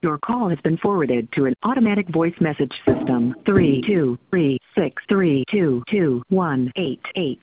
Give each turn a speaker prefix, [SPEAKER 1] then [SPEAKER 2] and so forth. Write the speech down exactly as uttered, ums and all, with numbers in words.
[SPEAKER 1] Your call has been forwarded to an automatic voice message system. three two three six three two two one eight eight.